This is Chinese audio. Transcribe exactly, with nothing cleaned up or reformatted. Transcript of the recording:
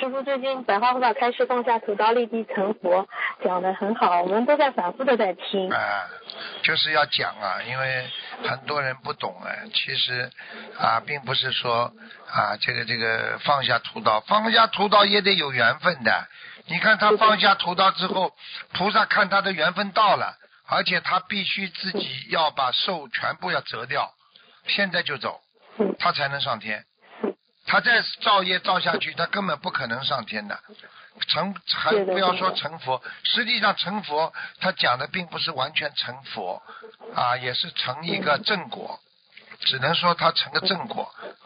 师父最近白话佛法开始放下屠刀立地成佛，讲得很好，我们都在反复的在听。 啊，就是要讲啊，因为很多人不懂啊。其实啊，并不是说啊，这个这个放下屠刀，放下屠刀也得有缘分的。你看他放下屠刀之后，菩萨看他的缘分到了，而且他必须自己要把寿全部要折掉，现在就走，他才能上天。他再造业造下去，他根本不可能上天的。成还不要说成佛，实际上成佛他讲的并不是完全成佛啊，也是成一个正果，只能说他成个正果。